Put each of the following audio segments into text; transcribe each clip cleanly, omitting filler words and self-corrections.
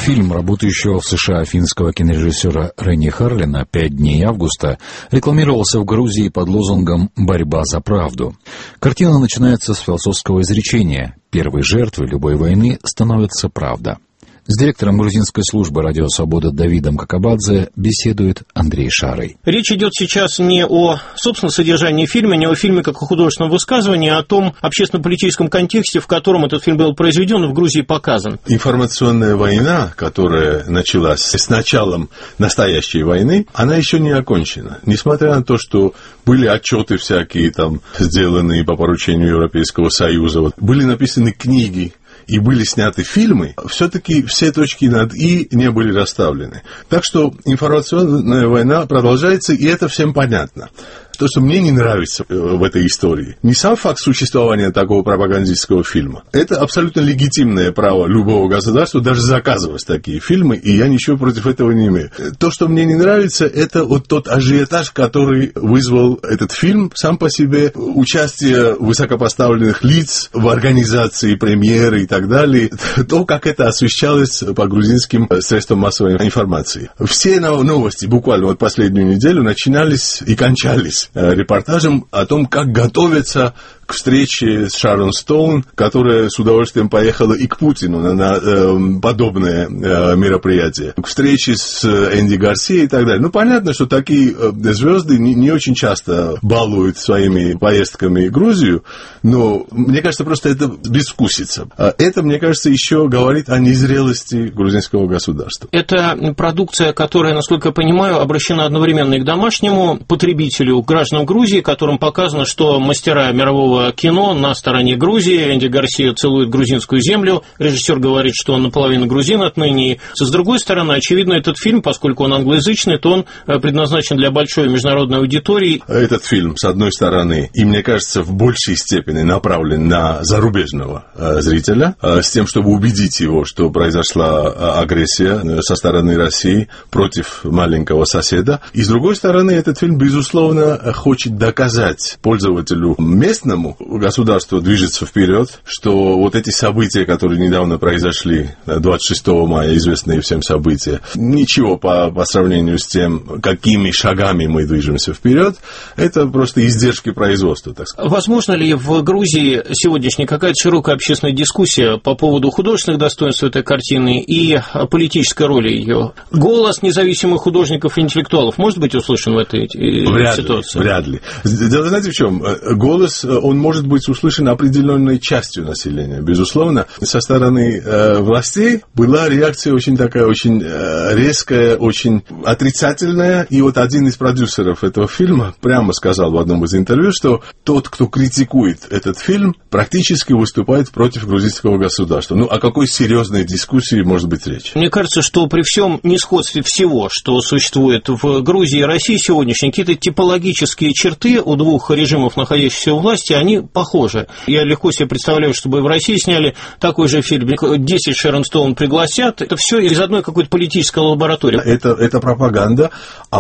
Фильм работающего в США финского кинорежиссера Ренни Харлина «5 дней августа» рекламировался в Грузии под лозунгом «Борьба за правду». Картина начинается с философского изречения «Первой жертвой любой войны становится правда». С директором грузинской службы «Радио Свобода» Давидом Какабадзе беседует Андрей Шарый. Речь идет сейчас не о собственном содержании фильма, не о фильме как о художественном высказывании, а о том общественно-политическом контексте, в котором этот фильм был произведен и в Грузии показан. Информационная война, которая началась с началом настоящей войны, она еще не окончена. Несмотря на то, что были отчеты всякие там сделанные по поручению Европейского Союза, были написаны книги, и были сняты фильмы, все-таки все точки над «и» не были расставлены. Так что информационная война продолжается, и это всем понятно. То, что мне не нравится в этой истории, не сам факт существования такого пропагандистского фильма. Это абсолютно легитимное право любого государства даже заказывать такие фильмы, и я ничего против этого не имею. То, что мне не нравится, это вот тот ажиотаж, который вызвал этот фильм сам по себе, участие высокопоставленных лиц в организации премьеры и так далее, то, как это освещалось по грузинским средствам массовой информации. Все новости буквально вот последнюю неделю начинались и кончались репортажем о том, как готовятся к встрече с Шарон Стоун, которая с удовольствием поехала и к Путину на подобное мероприятие, к встрече с Энди Гарсией и так далее. Ну, понятно, что такие звезды не очень часто балуют своими поездками Грузию, но, мне кажется, просто это безвкусица. Это, мне кажется, еще говорит о незрелости грузинского государства. Это продукция, которая, насколько я понимаю, обращена одновременно и к домашнему потребителю, к гражданам Грузии, которым показано, что мастера мирового кино на стороне Грузии. Энди Гарсия целует грузинскую землю. Режиссер говорит, что он наполовину грузин отныне. И с другой стороны, очевидно, этот фильм, поскольку он англоязычный, то он предназначен для большой международной аудитории. Этот фильм, с одной стороны, и, мне кажется, в большей степени направлен на зарубежного зрителя, с тем, чтобы убедить его, что произошла агрессия со стороны России против маленького соседа. И, с другой стороны, этот фильм, безусловно, хочет доказать пользователю местному, государство движется вперед, что вот эти события, которые недавно произошли, 26 мая, известные всем события, ничего по сравнению с тем, какими шагами мы движемся вперед, это просто издержки производства, так сказать. Возможно ли в Грузии сегодняшняя какая-то широкая общественная дискуссия по поводу художественных достоинств этой картины и политической роли ее? Голос независимых художников и интеллектуалов может быть услышан в этой ситуации? Вряд ли. Дело, знаете, в чем? Голос, он может быть услышан определенной частью населения. Безусловно, со стороны властей была реакция очень такая, очень резкая, очень отрицательная. И вот один из продюсеров этого фильма прямо сказал в одном из интервью, что тот, кто критикует этот фильм, практически выступает против грузинского государства. Ну, о какой серьезной дискуссии может быть речь? Мне кажется, что при всем несходстве всего, что существует в Грузии и России сегодняшние, какие-то типологические черты у двух режимов, находящихся у власти, они похожи. Я легко себе представляю, чтобы в России сняли такой же фильм, 10 Шерон Стоун пригласят. Это все из одной какой-то политической лаборатории. Это пропаганда,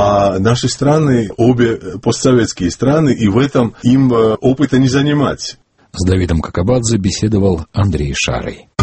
а наши страны, обе постсоветские страны, и в этом им опыта не занимать. С Давидом Какабадзе беседовал Андрей Шарый.